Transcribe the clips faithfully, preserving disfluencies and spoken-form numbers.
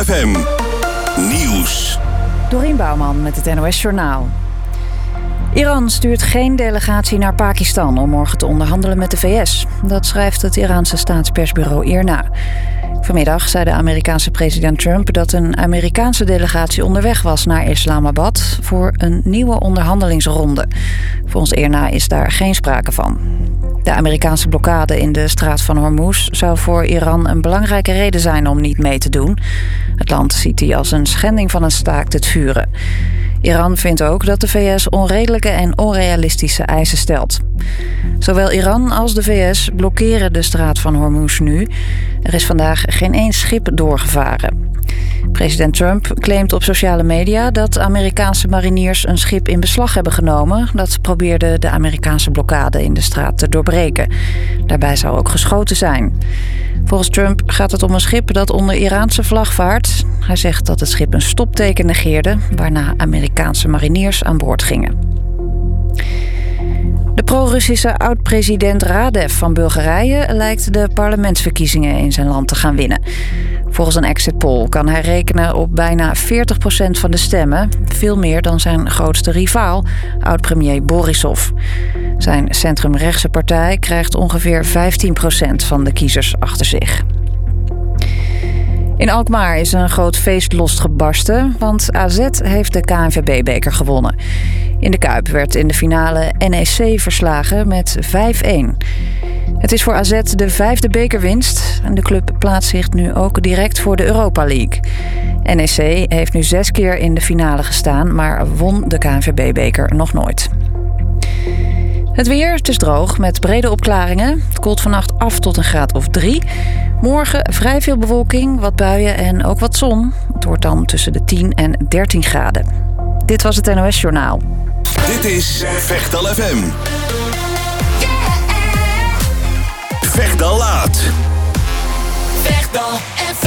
Vechtal F M Nieuws. Dorien Bouwman met het N O S Journaal. Iran stuurt geen delegatie naar Pakistan om morgen te onderhandelen met de V S. Dat schrijft het Iraanse staatspersbureau I R N A. Vanmiddag zei de Amerikaanse president Trump dat een Amerikaanse delegatie onderweg was naar Islamabad voor een nieuwe onderhandelingsronde. Volgens I R N A is daar geen sprake van. De Amerikaanse blokkade in de straat van Hormuz zou voor Iran een belangrijke reden zijn om niet mee te doen. Het land ziet die als een schending van een staakt het vuren. Iran vindt ook dat de V S onredelijke en onrealistische eisen stelt. Zowel Iran als de V S blokkeren de straat van Hormuz nu. Er is vandaag geen één schip doorgevaren. President Trump claimt op sociale media dat Amerikaanse mariniers een schip in beslag hebben genomen. Dat probeerde de Amerikaanse blokkade in de straat te doorbreken. Daarbij zou ook geschoten zijn. Volgens Trump gaat het om een schip dat onder Iraanse vlag vaart. Hij zegt dat het schip een stopteken negeerde, waarna Amerikaanse mariniers aan boord gingen. De pro-Russische oud-president Radev van Bulgarije lijkt de parlementsverkiezingen in zijn land te gaan winnen. Volgens een exit poll kan hij rekenen op bijna veertig procent van de stemmen. Veel meer dan zijn grootste rivaal, oud-premier Borisov. Zijn centrumrechtse partij krijgt ongeveer vijftien procent van de kiezers achter zich. In Alkmaar is een groot feest losgebarsten, want A Z heeft de K N V B-beker gewonnen. In de Kuip werd in de finale N E C verslagen met vijf-een. Het is voor A Z de vijfde bekerwinst en de club plaatst zich nu ook direct voor de Europa League. N E C heeft nu zes keer in de finale gestaan, maar won de K N V B-beker nog nooit. Het weer, het is droog met brede opklaringen. Het koelt vannacht af tot een graad of drie. Morgen vrij veel bewolking, wat buien en ook wat zon. Het wordt dan tussen de tien en dertien graden. Dit was het N O S Journaal. Dit is Vechtal F M. Vechtal laat. Vechtal F M.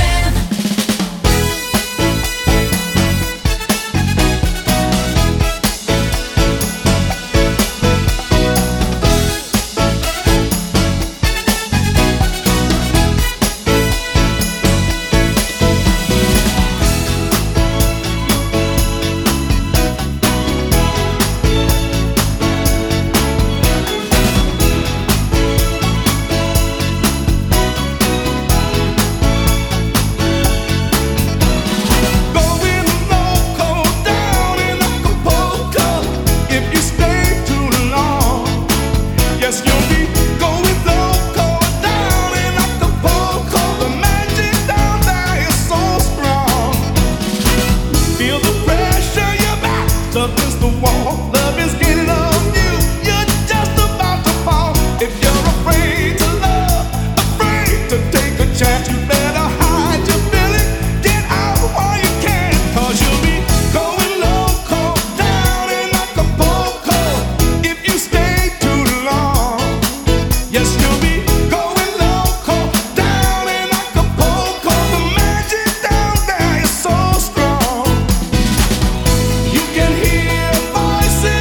Voices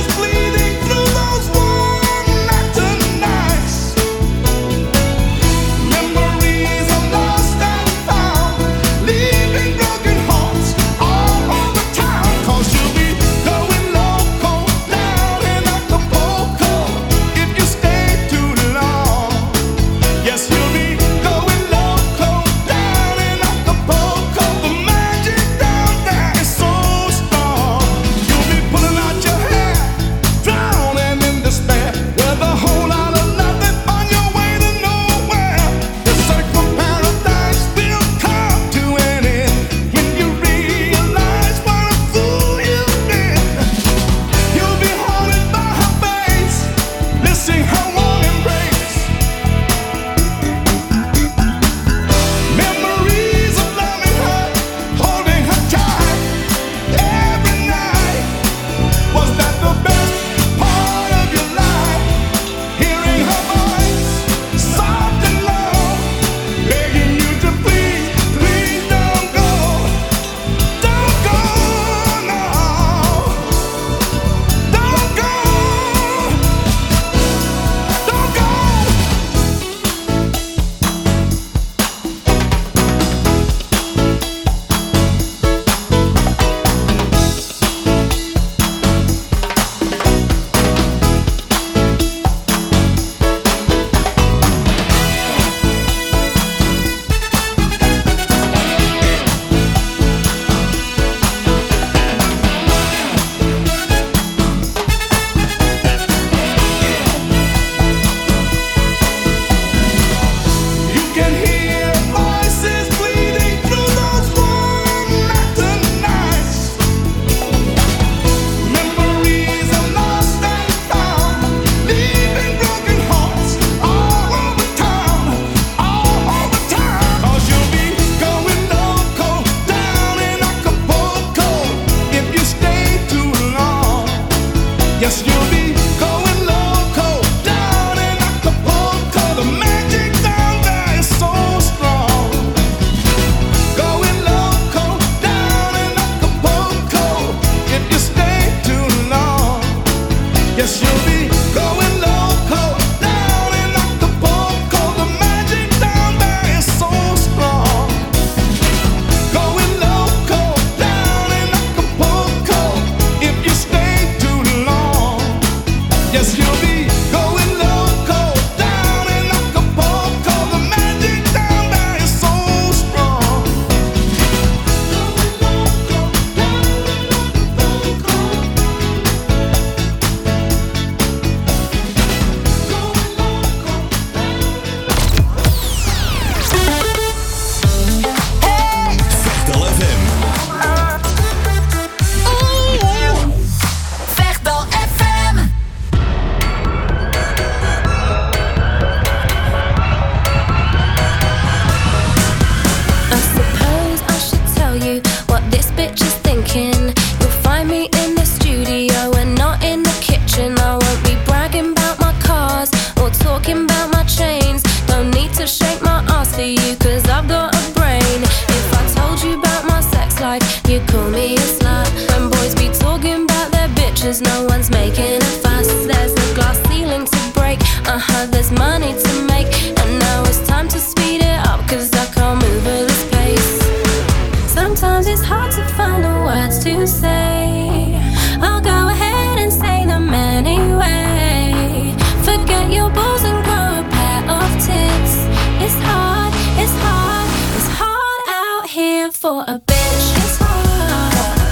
like you call me a slut. When boys be talking about their bitches, no one's making a fuss. There's a glass ceiling to break, uh-huh, there's money to make. And now it's time to speed it up, cause I can't move at this pace. Sometimes it's hard to find the words to say. I'll go ahead and say them anyway. Forget your balls and grow a pair of tits. It's hard, it's hard, it's hard out here for a bitch. It's hard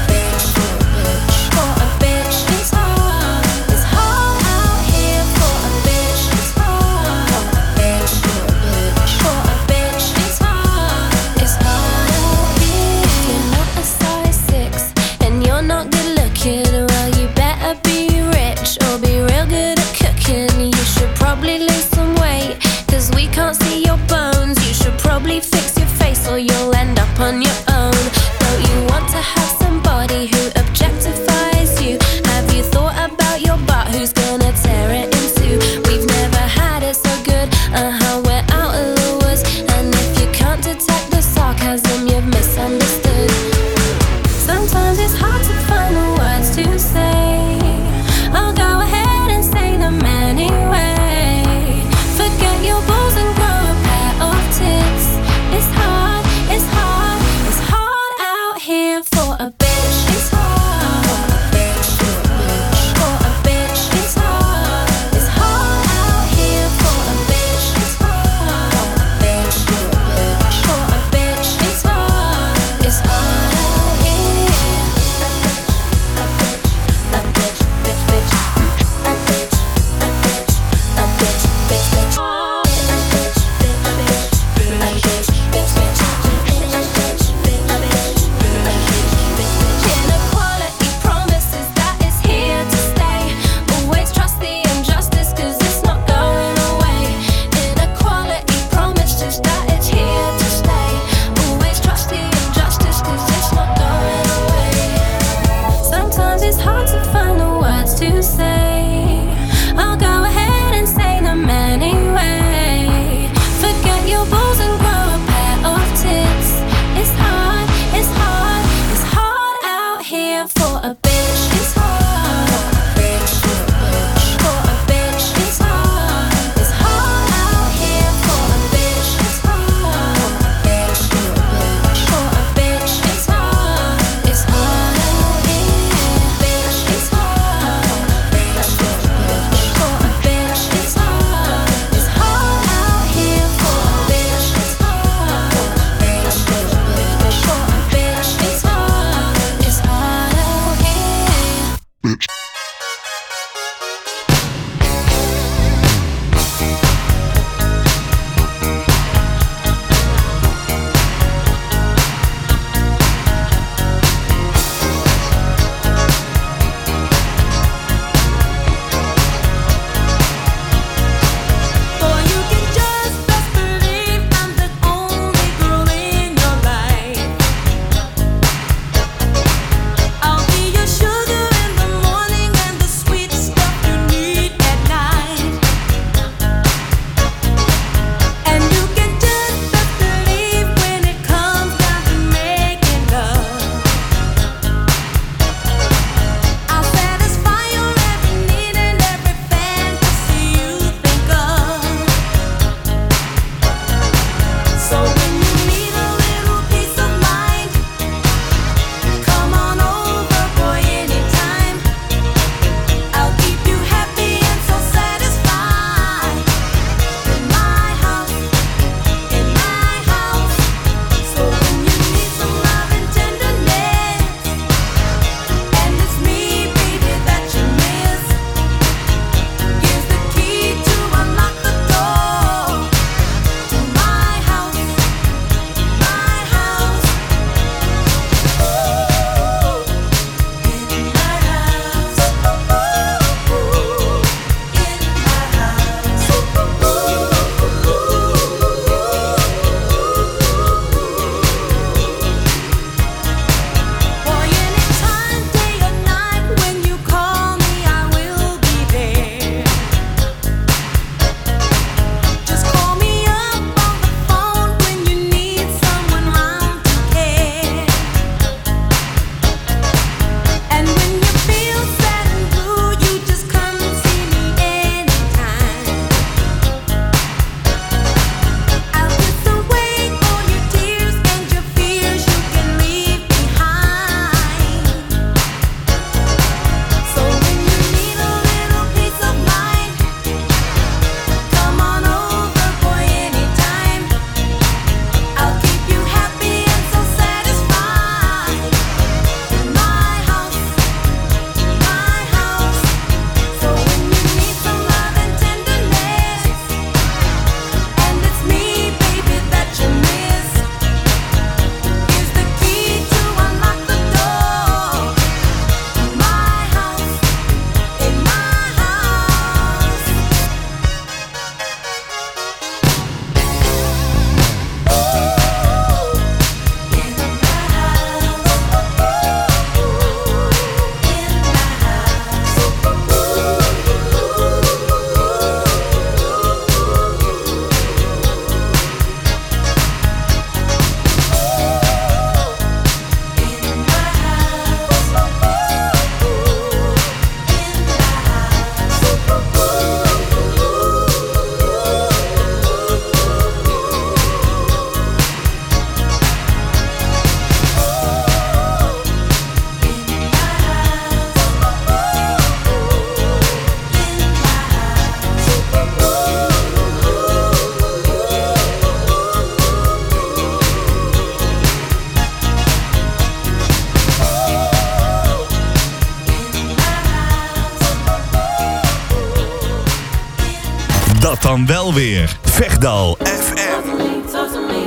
for a bitch. It's hard, it's hard out here for a bitch. It's hard for a bitch. It's hard, it's hard out here. If you're not a size six and you're not good looking, well you better be rich or be real good at cooking. You should probably lose some weight, cause we can't see your bones. You should probably fix your face or you'll end up on your own. Don't you want to have somebody who objectifies you? Have you thought about your butt, who's gonna tear it in two? We've never had it so good, uh-huh, we're out of the woods. And if you can't detect the sarcasm, you've misunderstood. Sometimes it's hard to find the words to say. I'll go ahead and say them anyway. Forget your balls and grow a pair of tits. It's hard, it's hard, it's hard out here for a bitch. It's hard for a bitch. It's hard, it's hard out here for a bitch. It's hard for a bitch. It's hard, it's hard out here. A bitch, bitch, bitch, a bitch, a bitch, a bitch, bitch, bitch, a bitch, bitch, bitch, a bitch, bitch, bitch, a bitch, bitch, bitch. Inequality promises that it's here to stay. Always trust the injustice, cause it's not going away. Inequality promises that it's here to stay. Always trust the injustice, cause it's not going away. Sometimes it's hard to find the words to say. I'll go ahead and say them anyway. Forget your balls and grow a pair of tits. It's hard, it's hard, it's hard out here for a bitch. It's hard for a bitch. It's hard, it's hard out here for a bitch. It's hard for a bitch. It's hard, it's hard out here. Bitch, it's hard. A Dat dan wel weer. Vechtdal F M. Talk to me,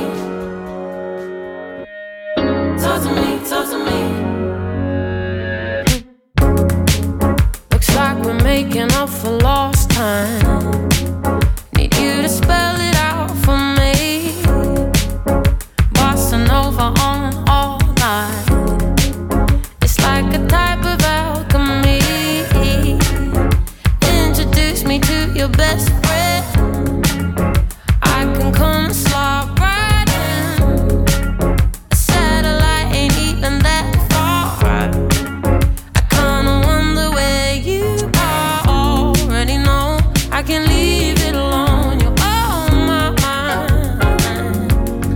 talk to me, talk to me. Looks like we're making up for lost time. Need you to spell it out for me. Bossa Nova on all night. It's like a type of alchemy. Introduce me to your best friend. I can come and slide right in. A satellite ain't even that far. I kinda wonder where you are. Already know I can leave it alone. You're on my mind.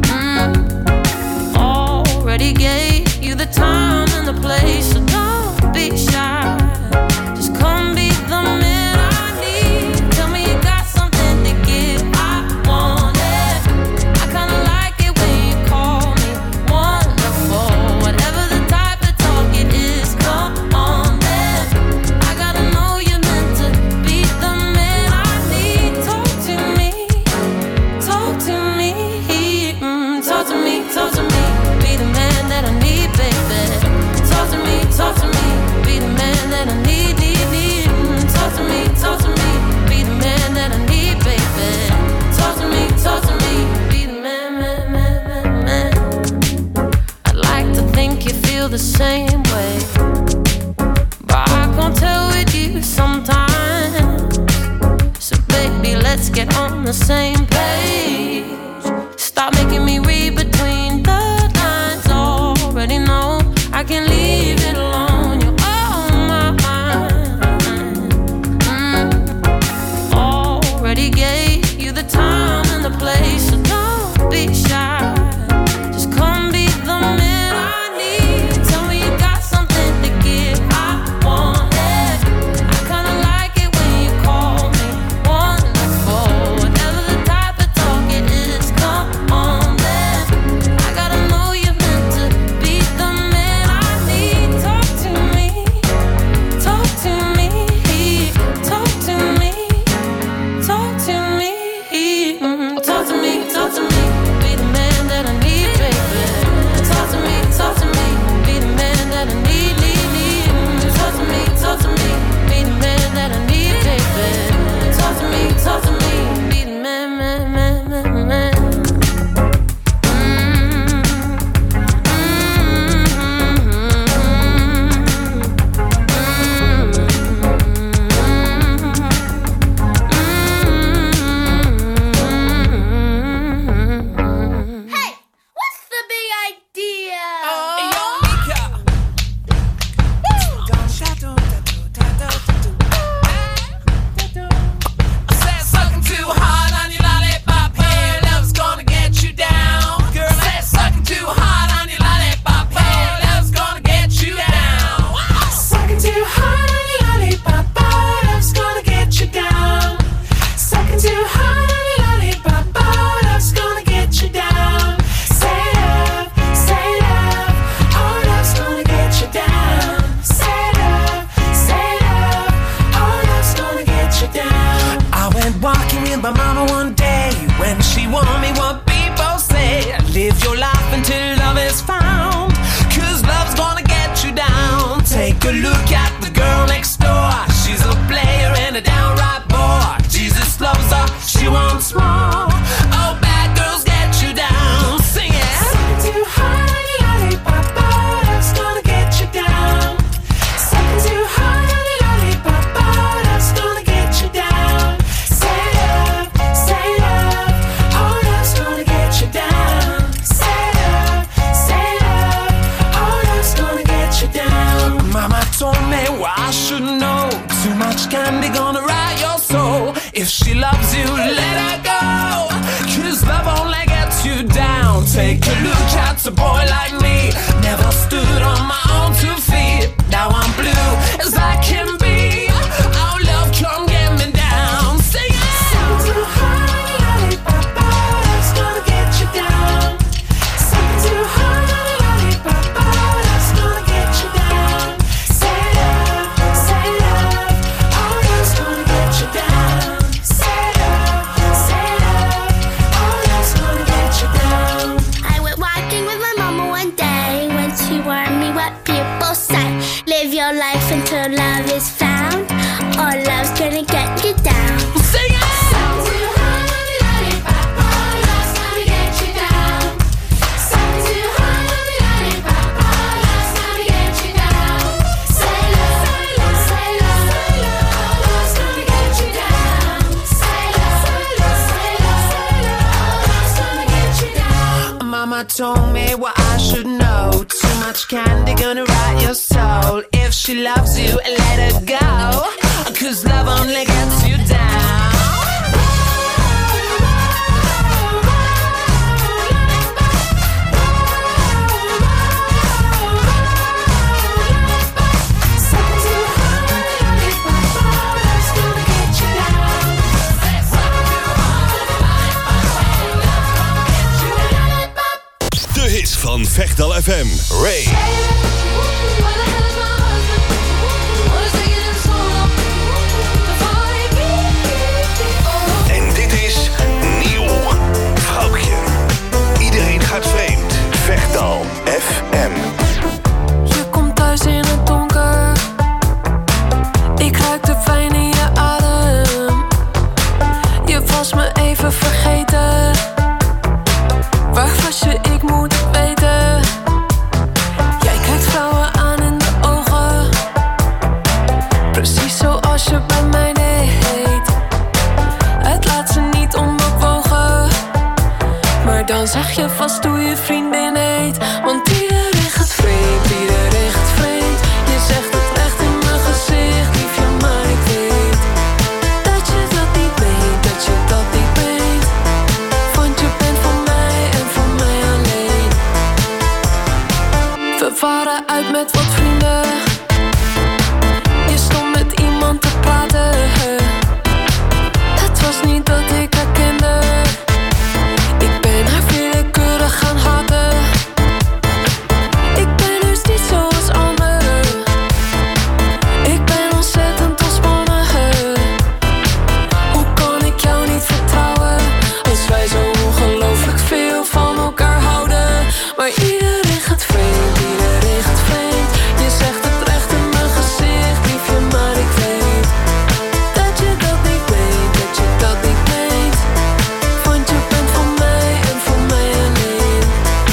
mm. Already gave you the time and the place, so don't be shy. Just come be the man I need. Tell me you got something to give. I want it. I kinda like it when you call me wonderful. Whatever the type of talk it is, come on then. I gotta know you're meant to be the man I need. Talk to me, talk to me, mm, talk to me, talk to me. Be the man that I need, baby. Talk to me, talk to me. Be the man that I need, need, need. Mm, talk to me, talk to me. Be the man that I need, baby. Talk to me, talk to me. Be the man, man, man, man, man. I'd like to think you feel the same way, but I can't tell with you sometimes. So baby, let's get on the same page. Stop making me read between the lines. Already know I can leave it alone. You're on my mind. mm. Already gave you the time and the place, so don't be shy. Just come be the man I need. Tell me you got something to give. I want it. I kinda like it when you call me wonderful. Whatever the type of talk it is, come on then. I gotta know you're meant to be the man I need. Talk to me, talk to me, talk to me, talk to me, mm, talk to me, talk to me. Be the man that I need, baby. Talk to me, talk to me. Be the man that I need, need, need. Mm, talk to me, talk to me. Be the man that I need, baby. Talk to me, talk to me. Be the man, man, man, man, man. Hey, what's the big idea? Said sucking too hard on your lollipop, hey, love's gonna get you down. Girl, said sucking too hard on your lollipop, hey, love's gonna get you down. Sucking too hard on your lollipop, oh, love's gonna get you down. Sucking too hard on your lollipop, oh, love's gonna get you down. Say love, say love, oh, love's gonna get you down. Say love, say love, oh, love's gonna get you down. I went walking with my mama one day when she warned me what people say. Live your life until love is found, cause love's gonna get you down. Take a look at the girl next door. She's a player and a downright bore. Jesus loves her, she wants more. Oh, bad girls get you down. Sing it. Sucking too hard on your lollipop, oh, love's gonna get you down. Sucking too hard on your lollipop, oh, love's gonna get you down. Say love, say love, oh, love's gonna get you down. Say love, say love, oh, love's gonna get you down. Mama told me what I should know. Too much candy gonna rot your soul. If she loves you, let her go, cause love only gets you down. Take a look at a boy like me. Never stood on my own two feet. Now I'm blue as I can be. Oh, love, come get me down. Sing it. Sucking too hard on your lollipop, oh, love's gonna get you down. Sucking too hard on your lollipop, oh, love's gonna get you down. Say love, say love, oh, love's gonna get you down. Say love, till love is found, or love's gonna get you down. Sing it! Mama told me what I should know. Too much candy gonna rot your soul. If she loves you, let her go, 'cause love only gets you down. De hits van Vechtal F M. Ray. En dit is nieuw. Vrouwtje. Iedereen gaat vreemd. Vechtal F M. Je komt thuis in het donker. Ik ruik de pijn in je adem. Je was me even vergeten. Waar was je? Ik moet het weten. Jij kijkt vrouwen aan in de ogen. Precies zoals je bij mij deed. Het laat ze niet onbewogen. Maar dan zeg je vast hoe je vriendin heet. Want iedereen gaat vreemd, iedereen gaat vreemd. Je zegt het recht in mijn gezicht, liefje, maar ik weet dat je dat niet meent, dat je dat niet meent. Want je bent van mij en van mij alleen. We waren uit met wat vrienden. Je stond met iemand te praten. Het was niet dat ik haar kende. Ik ben haar willekeurig gaan haten. Ik ben dus niet zoals anderen. Ik ben ontzettend ontspannen. Hoe kan ik jou niet vertrouwen als wij zo ongelooflijk veel van elkaar houden? Maar iedereen gaat vreemd, iedereen gaat vreemd. Je zegt het recht in mijn gezicht, liefje, maar ik weet dat je dat niet meent, dat je dat niet meent. Want je bent van mij en van mij alleen.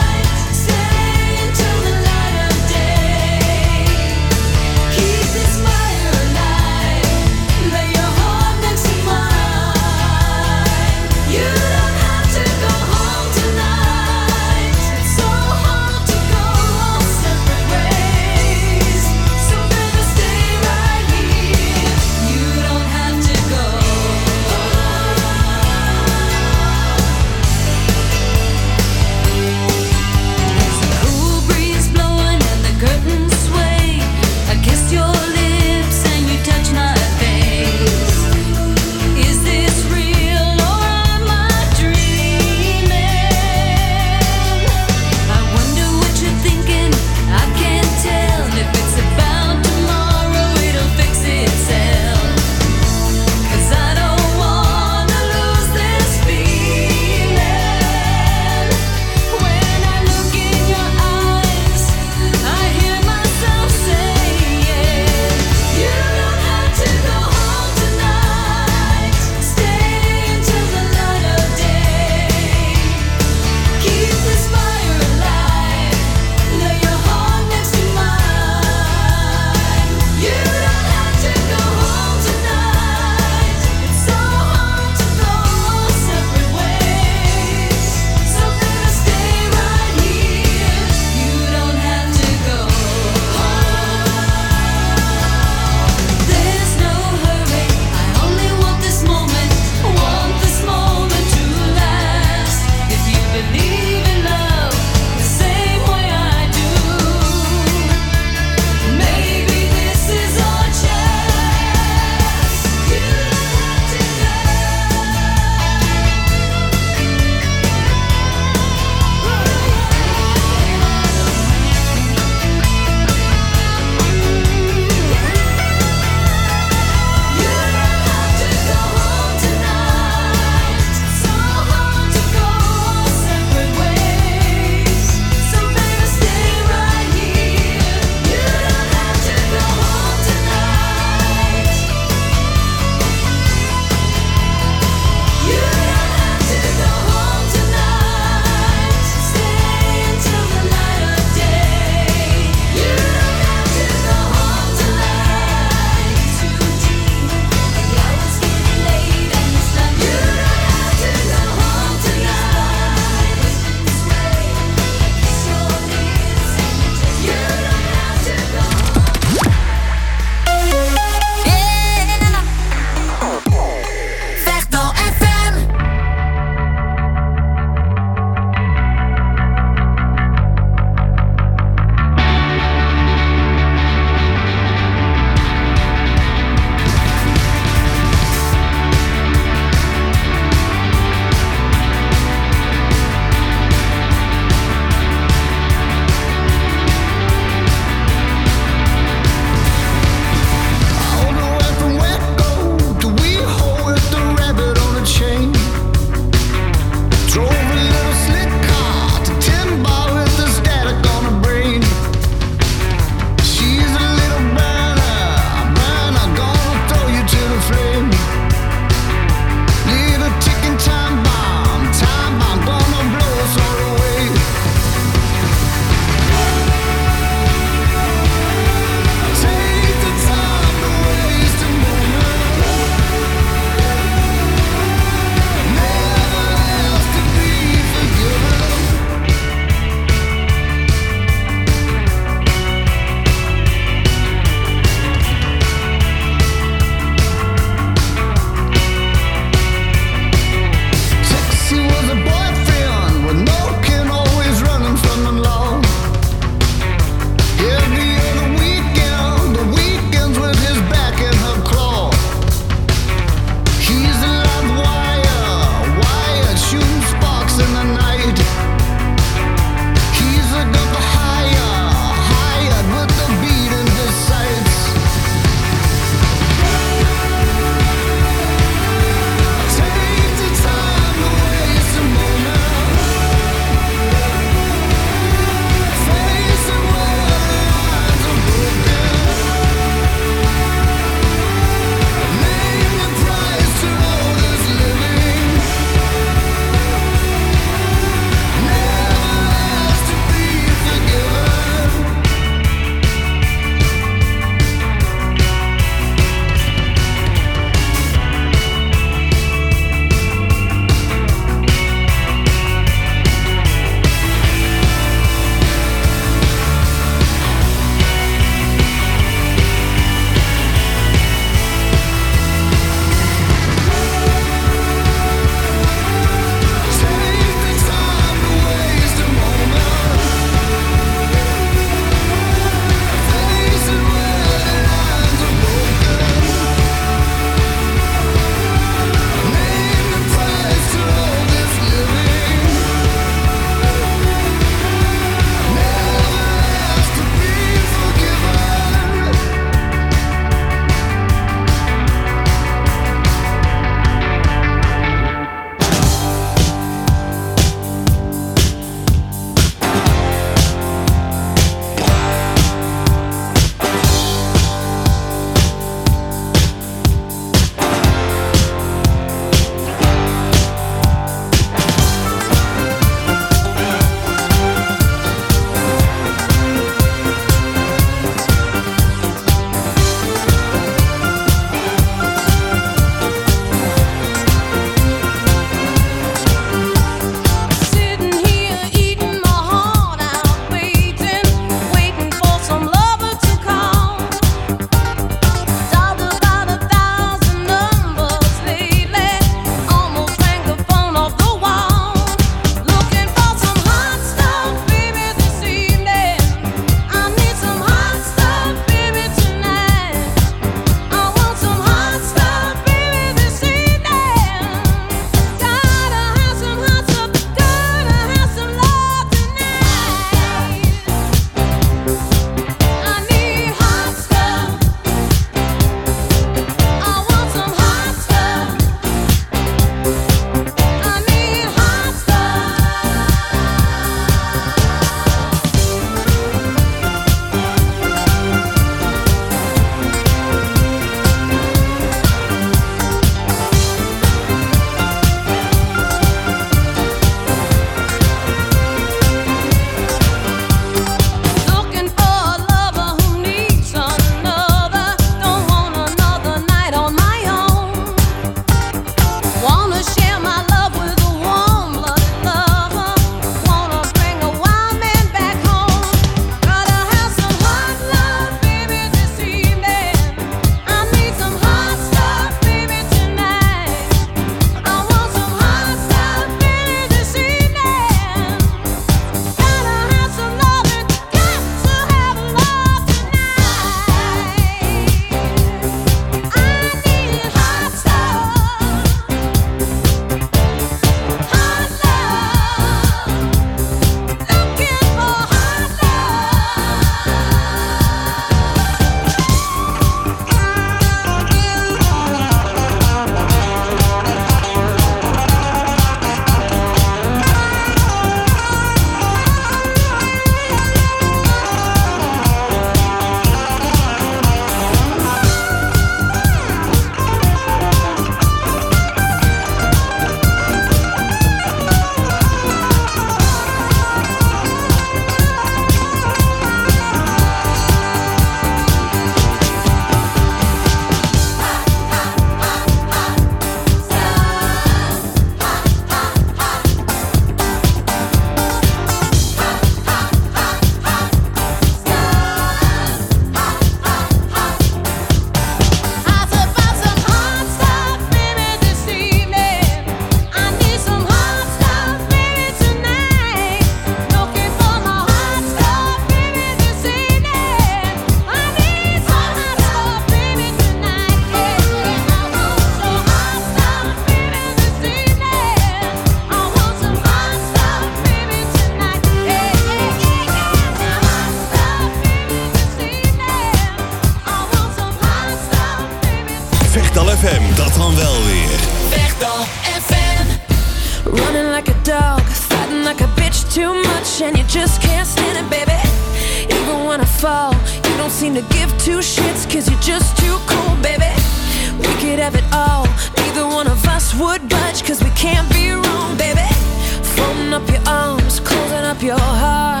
too much and you just can't stand it, baby. Even when I fall, you don't seem to give two shits, cause you're just too cool, baby. We could have it all, neither one of us would budge, cause we can't be wrong, baby. Folding up your arms, closing up your heart.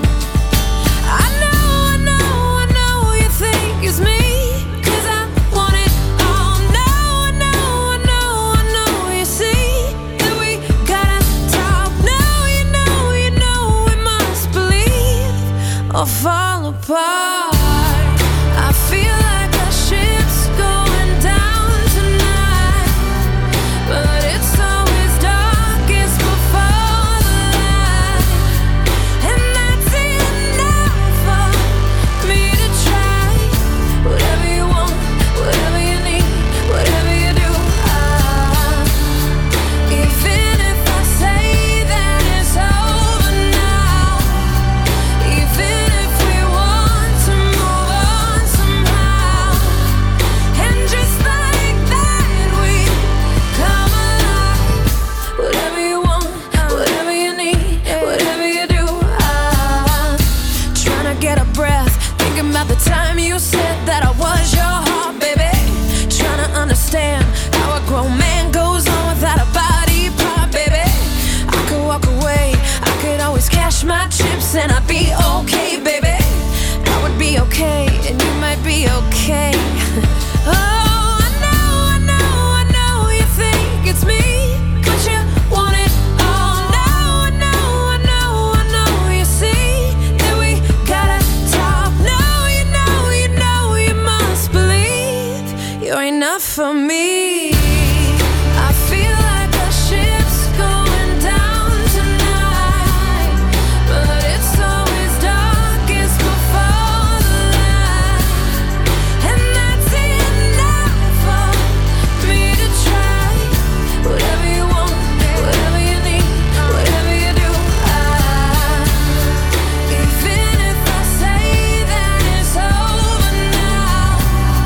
I know, I know, I know you think it's me, cause I want it all. No, I know, I know, I know you see that we gotta talk. No, you know, you know we must believe or fall apart. I feel like our ship's going down tonight, but it's always darkest before the light, and that's enough for me to try. Whatever you want, whatever you need, whatever you do, I, even if I say that it's over now, even if we want to move on somehow, and just like that we come alive. Whatever you want, whatever you need, whatever you do, I'm trying to get a breath, thinking about the time you said that I was your heart, baby. Trying to understand how a grown man goes on without a body part, baby. I could walk away, I could always cash my chips and I'd be okay, baby. I would be okay, and you might be okay. Oh, I know, I know, I know you think it's me, but you want it all. No, I know, I know, I know you see that we gotta talk. No, you know, you know you must believe you're enough for me. I feel like our ship's going down tonight, but it's always darkest before the light, and that's enough for me to try. Whatever you want, whatever you need, whatever you do, I, even if I say that it's over now,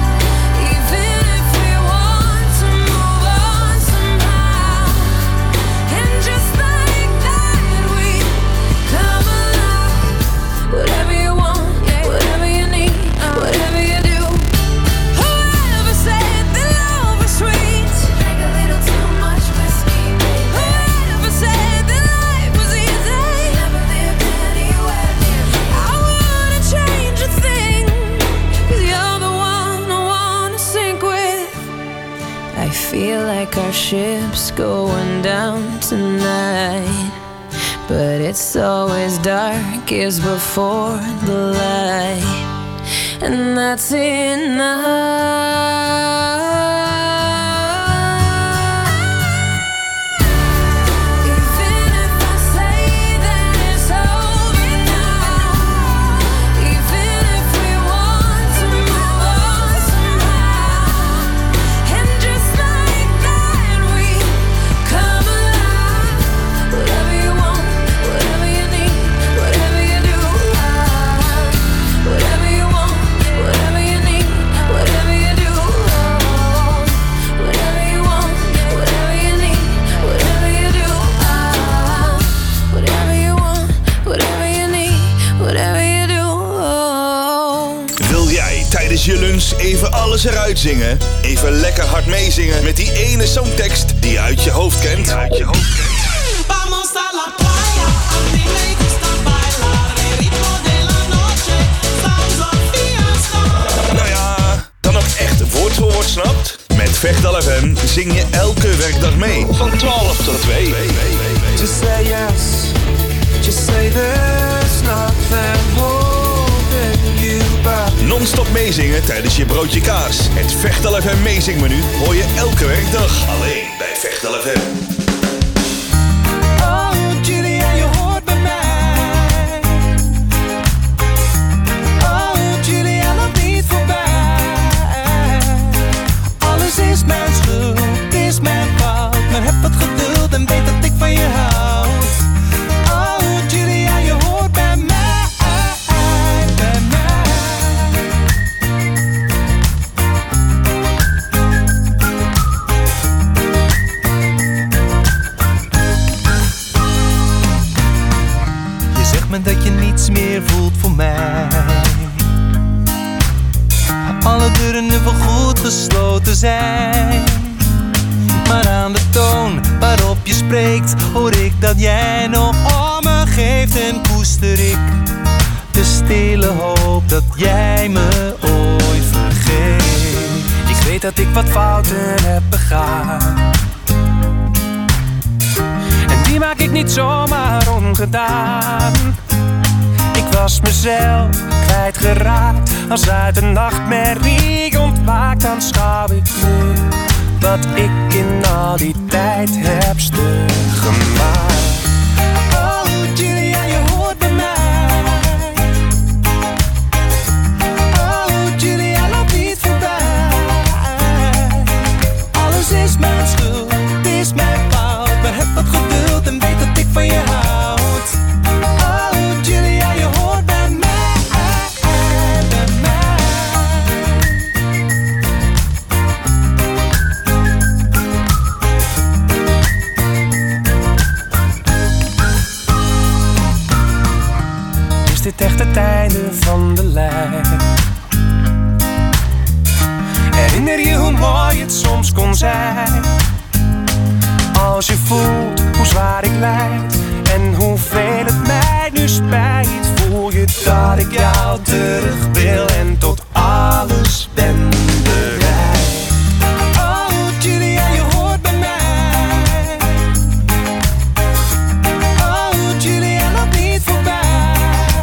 even if we want to move on somehow, and just like that we come alive. Whatever you want, whatever you need, whatever you do. Whoever said that love was sweet, drank a little too much whiskey, baby. Whoever said that life was easy, never lived anywhere near me. I wouldn't change a thing, cause you're the one I wanna sink with. I feel like our ship's going down tonight, but it's always darkest before the light, and that's enough. Even if I say that it's over now, even if we want to move on somehow, and just like that we come alive. Whatever you want, whatever you need, whatever you do, I, whatever you want, whatever you need, whatever you do, oh, whatever you want, whatever you need, whatever you do, I, whatever you want, whatever you need, whatever you do, oh. Wil jij tijdens je lunch even alles eruit zingen? Even lekker hard meezingen met die ene songtekst die je uit je hoofd kent? Uit je hoofd kent. Vamos a la playa, a mí me gusta bailar el ritmo de la noche, sounds of fiesta. Nou ja, dan ook echt woord voor woord snapt? Met Vechtal F M zing je elke werkdag mee. Van twaalf tot twee. Just say yes, just say there's nothing holding you back. Non-stop meezingen tijdens je broodje kaas. Het Vechtal F M meezingmenu hoor je elke werkdag. Alleen bij Vechtal F M. Oh Julia, je hoort bij mij. Oh Julia, loop niet voorbij. Alles is mijn schuld, is mijn fout, maar heb wat geduld en weet dat ik van je houd. Oh Julia, je hoort bij mij. Bij mij. meer voelt voor mij. Alle deuren nu voorgoed gesloten zijn. Maar aan de toon waarop je spreekt hoor ik dat jij nog om me geeft. En koester ik de stille hoop dat jij me ooit vergeet. Ik weet dat ik wat fouten heb begaan. En die maak ik niet zomaar ongedaan. Ik was mezelf kwijtgeraakt. Als uit een nachtmerrie ontwaakt, dan schouw ik nu wat ik in al die tijd heb stuk gemaakt. Oh Julia, je hoort bij mij. Oh Julia, loop niet voorbij. Alles is mijn schuld, het is mijn fout. Maar heb wat geduld en weet dat ik van je houd. Oh Julia, je hoort bij mij. Is dit echt het einde van de lijn? Herinner je hoe mooi het soms kon zijn? Als je voelt hoe zwaar ik lijd en hoeveel het mij nu spijt, voel je dat ik jou terug wil en tot alles ben bereid. Oh Julia, je hoort bij mij. Oh Julia, loop niet voorbij.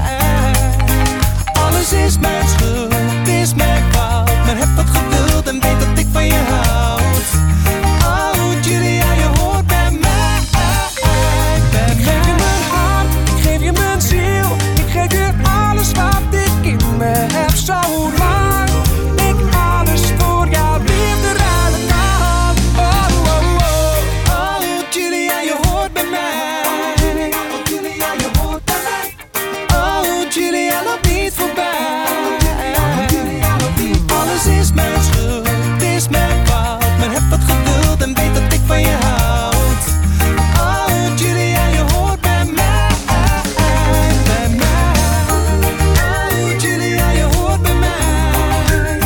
Alles is mijn schuld, het is mijn fout. Maar heb wat geduld en weet dat ik van je houd. Oh Julia, je hoort bij mij. Bij mij. Ik geef je mijn hart, ik geef je mijn ziel. Ik geef je alles wat ik in me heb. Zolang ik alles voor jouw liefde ruilen kan. Oh, oh, oh. Oh Julia, je hoort bij mij. Oh Julia, je hoort bij mij. Oh Julia, loop niet voorbij. Alles is mijn schuld, het is mijn fout. Maar heb wat geduld en weet dat ik van je houd. Oh Julia, je hoort bij mij. Bij mij. Oh Julia, je hoort bij mij.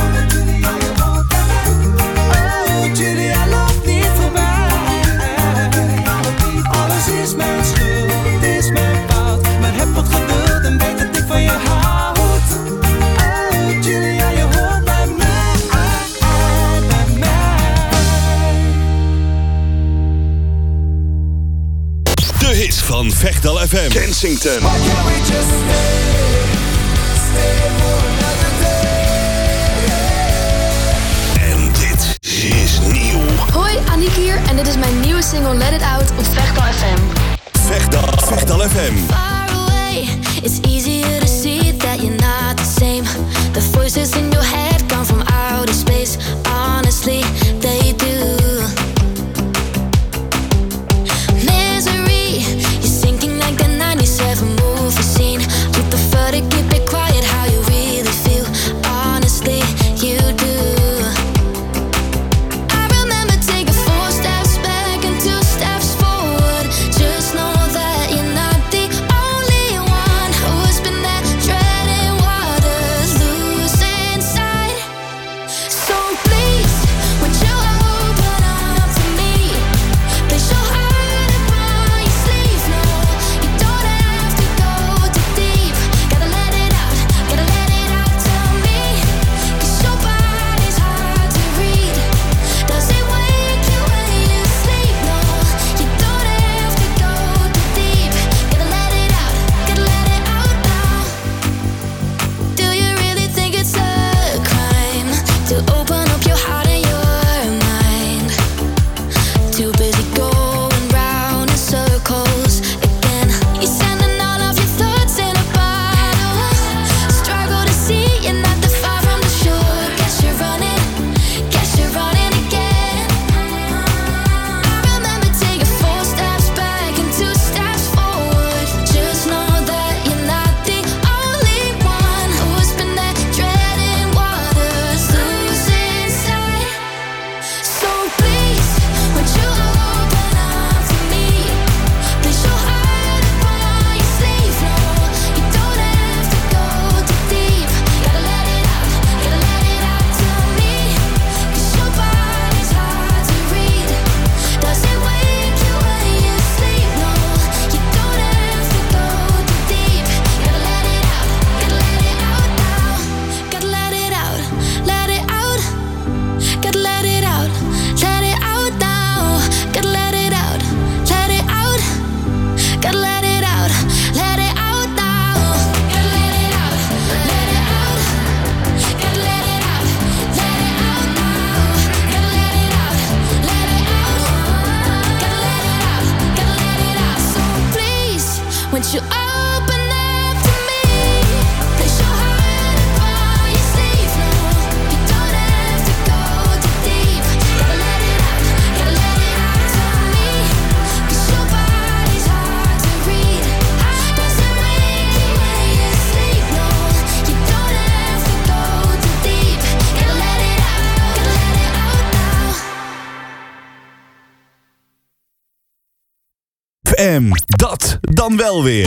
Oh Julia, loop niet voorbij. Alles is mijn schuld, het is mijn fout. Maar heb wat geduld en weet dat ik van je houd. Oh Julia, je hoort bij mij. Bij mij. De hits van Vechtal F M. Kensington. En dit is nieuw. Hoi, Aniek hier en dit is mijn nieuwe single Let It Out op Vechtal F M. Vechtal, Vechtal F M. Far away, it's easier to see that you're not the same. The voices in your head come from outer space. Honestly, they do. Misery, you're sinking like the ninety-seven movie scene. You prefer to keep it quiet, how you really feel. Honestly, you do. I remember taking four steps back and two steps forward. Just know that you're not the only one who's been there, treading waters, losing sight. So please, would M. Dat dan wel weer.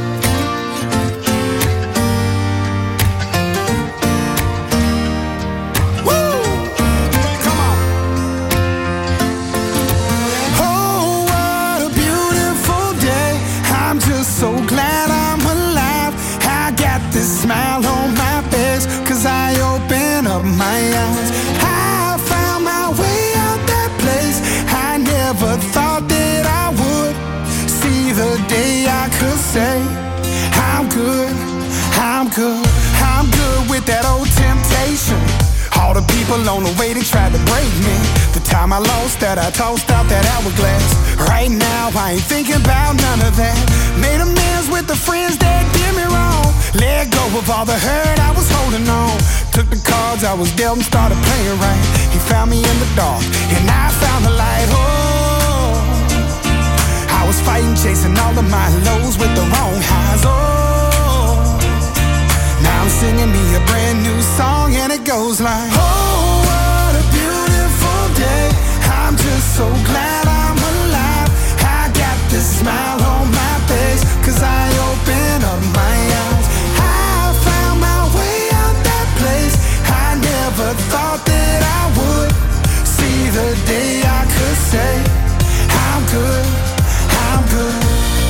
So glad I'm alive. I got this smile on my face, cause I open up my eyes. I found my way out that place. I never thought that I would see the day I could say I'm good, I'm good, I'm good with that old temptation. All the people on the way, they tried to break me. The time I lost that, I tossed out that hourglass. Right now, I ain't thinking about none of that. Made amends with the friends that did me wrong. Let go of all the hurt I was holding on. Took the cards I was dealt and started playing right. He found me in the dark, and I found the light. Oh, I was fighting, chasing all of my lows with the wrong highs. Oh, now I'm singing me a brand new song, and it goes like, oh, what a beautiful day. I'm just so glad I'm alive. I got this smile on my face, cause I open up my eyes. I found my way out that place. I never thought that I would see the day I could say I'm good, I'm good.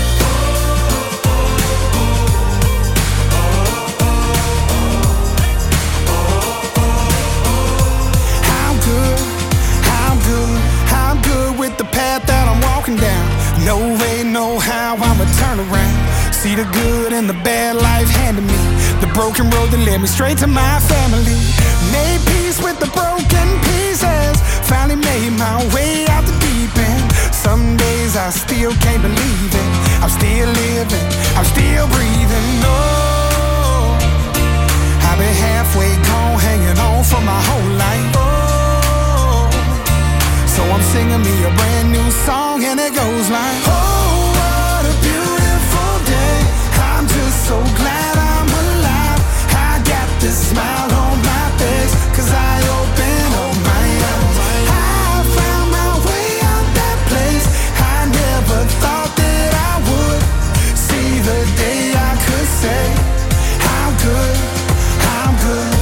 With the path that I'm walking down, no way, no how I'ma turn around. See the good and the bad life handed me, the broken road that led me straight to my family. Made peace with the broken pieces, finally made my way out the deep end. Some days I still can't believe it. I'm still living, I'm still breathing. No, I've been halfway gone, hanging on for my whole life. Oh, so I'm singing me a brand new song, and it goes like, oh, what a beautiful day. I'm just so glad I'm alive. I got this smile on my face, cause I open up my eyes. I found my way out that place. I never thought that I would see the day I could say I'm good, I'm good.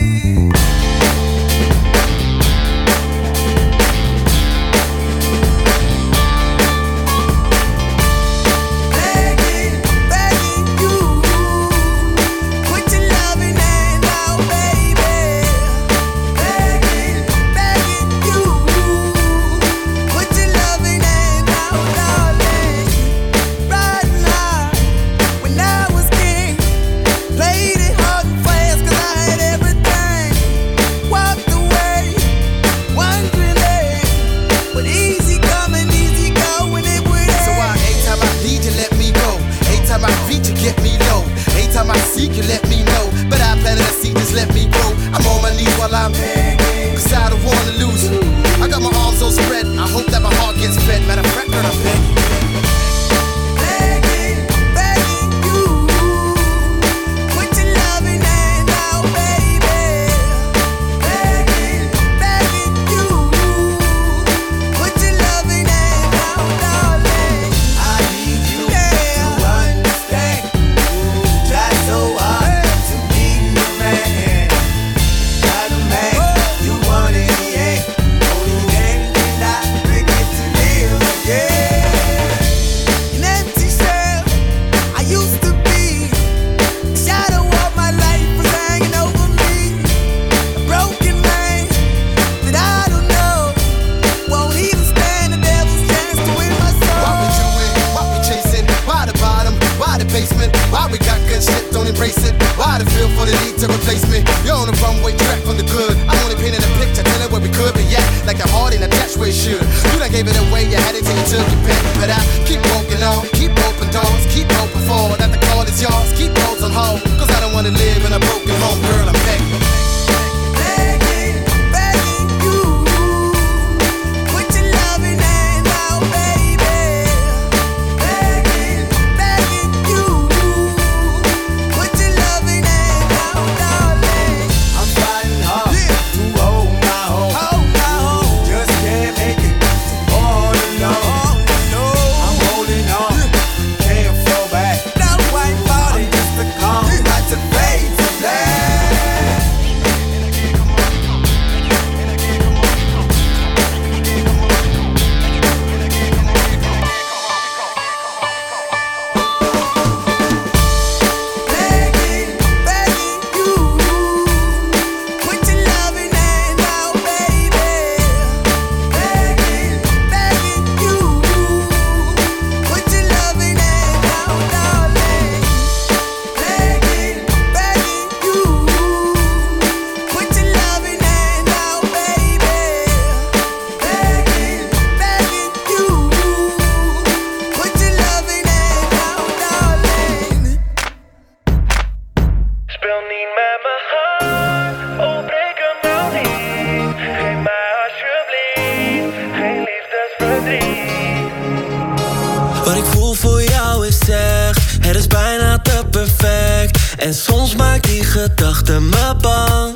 Wat ik voel voor jou is echt, het is bijna te perfect. En soms maakt die gedachte me bang.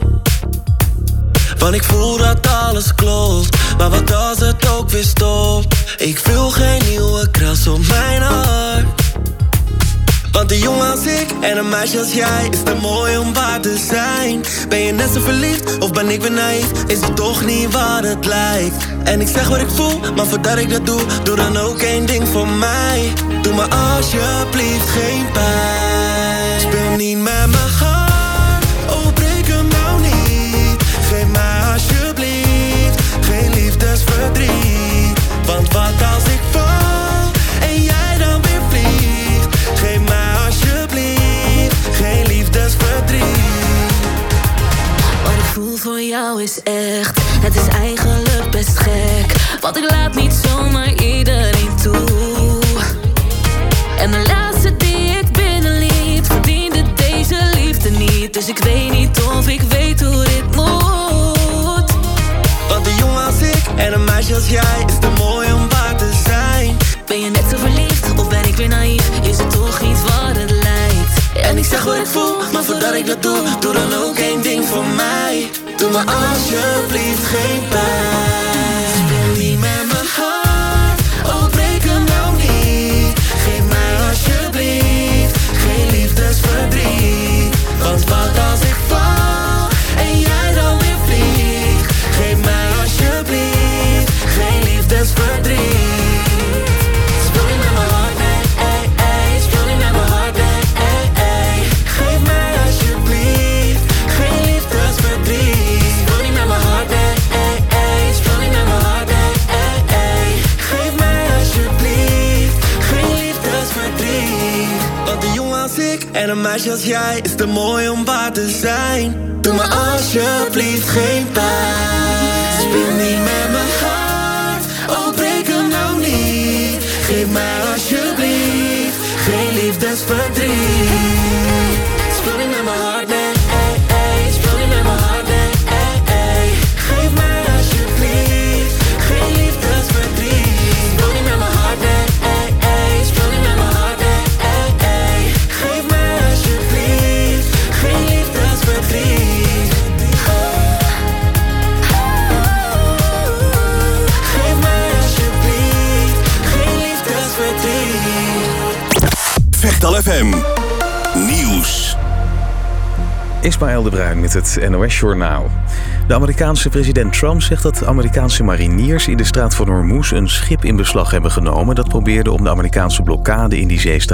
Want ik voel dat alles klopt, maar wat als het ook weer stopt? Ik wil geen nieuwe kras op mijn hart. Want een jongen als ik en een meisje als jij is te mooi om waar te zijn. Ben je net zo verliefd of ben ik weer naïef? Is het toch niet wat het lijkt? En ik zeg wat ik voel, maar voordat ik dat doe, doe dan ook één ding voor mij. Doe me alsjeblieft geen pijn. Speel niet met mijn hart, oh breek hem nou niet. Geef mij alsjeblieft geen liefdesverdriet. Want wat als ik val en jij dan weer vliegt? Geef mij alsjeblieft geen liefdesverdriet. Wat ik voel voor jou is echt, het is eigenlijk best gek. Want ik laat niet zomaar iedereen toe. En de laatste die ik binnenliet verdiende deze liefde niet. Dus ik weet niet of ik weet hoe dit moet. Want een jongen als ik en een meisje als jij is te mooi om waar te zijn. Ben je net zo verliefd of ben ik weer naïef? Is het toch iets wat het lijkt? En ik zeg wat ik voel, maar voordat ik dat doe, doe dan ook één ding voor mij. Doe me alsjeblieft geen pijn. Speel niet met mijn hart, oh breek hem nou niet. Geef mij alsjeblieft geen liefdesverdriet. Want wat als ik val en verdriet. Want een jongen als ik en een meisje als jij is te mooi om waar te zijn. Doe me alsjeblieft geen pijn. Speel niet met mijn hart, oh breek hem nou niet. Geef mij alsjeblieft geen liefdesverdriet. Speel niet met mijn hart, nee, ey, ey. Speel niet met mijn hart, nee, ey, ey. Geef mij alsjeblieft geen liefdesverdriet. Speel niet met mijn hart, nee, ey, ey. Speel niet met mijn hart, nee, ey, ey. Geef mij alsjeblieft geen liefdesverdriet. Geef mij alsjeblieft geen liefdesverdriet. Vechtal F M Nieuws. Ismaël de Bruin met het N O S-journaal. De Amerikaanse president Trump zegt dat Amerikaanse mariniers in de straat van Hormuz een schip in beslag hebben genomen dat probeerde om de Amerikaanse blokkade in die zeestraat